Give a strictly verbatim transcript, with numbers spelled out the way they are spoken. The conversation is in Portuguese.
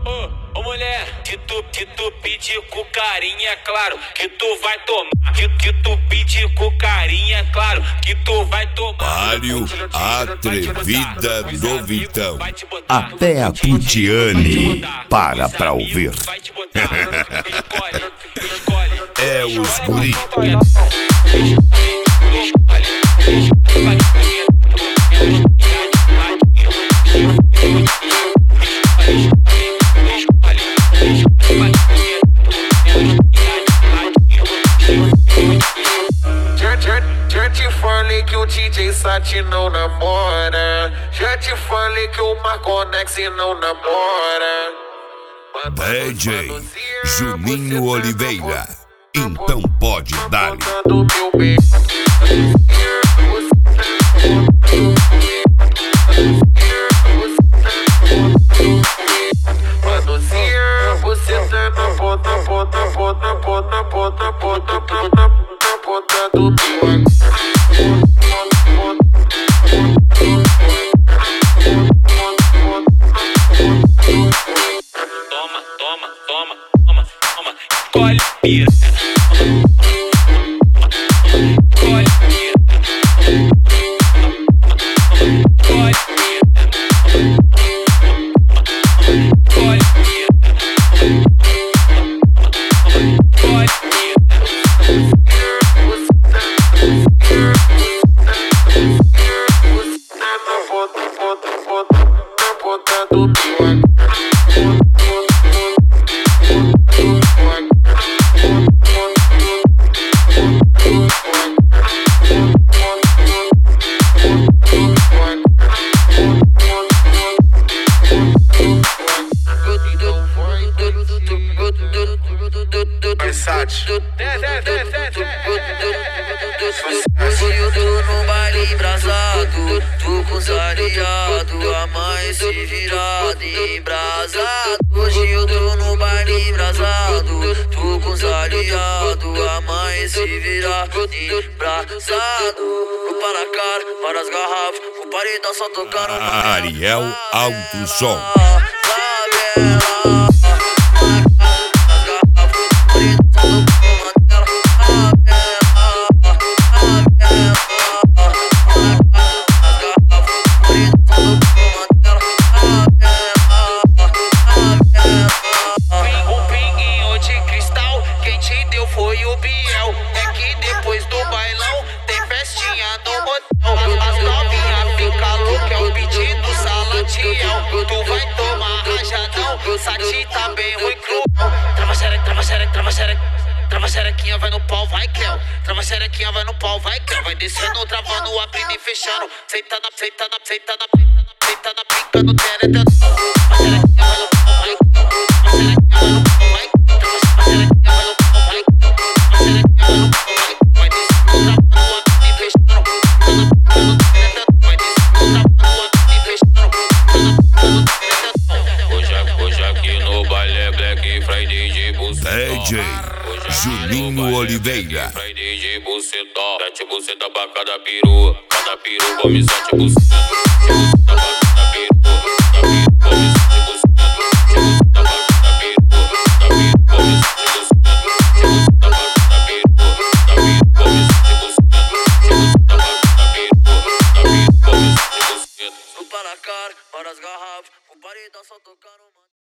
Ô, ô mulher, se tu, se tu pedir com carinho, é claro que tu vai tomar. Que, que tu pedir com carinho, é claro que tu vai tomar. Mário Atrevida do Vitão. Até a Putiane para pra ouvir. É os guri. Já te falei que o D J Sati não namora. Já te falei que o Marconex não namora. D J Juninho Oliveira. Então pode dar. Você tá na ponta, ponta, ponta, ponta, ponta, ponta, ponta, ponta do meu. Toma, toma, toma, toma, toma, escolhe pira. Escolhe pira. Escolhe pira. Escolhe pira. Escolhe Hoje eu tô no baile embrasado, tô com os aliados, a mãe se virada embrasado. Hoje eu tô no baile embrasado, tô com os aliados, a mãe se virada embrasado. O para a cara, para as garrafas, o paredão só tocando. Ariel Alto Som. Foi o Biel, é que depois do bailão tem festinha no motel. As novinha fica louca, é o pedido do Salatiel. Tu vai tomar rajadão, Sati tá bem ruim cruel. Trava xereca, trava xereca, trava xereca. Trava xerequinha, vai no pau, vai Kel. Trava xerequinha, vai no pau, vai Kel. Vai descendo, travando, abrindo e fechando. Seita na, seita na, seita na, seita na pica no teretão. Trava xerequinha, vai no pau, vai Kel. Trava xerequinha, vai no pau, vai Kel. Trava xerequinha, vai no pau, vai Kel. D J Juninho Oliveira. Friday de buceta, sete buceta pra cada peru. Cada peru come sete buceta.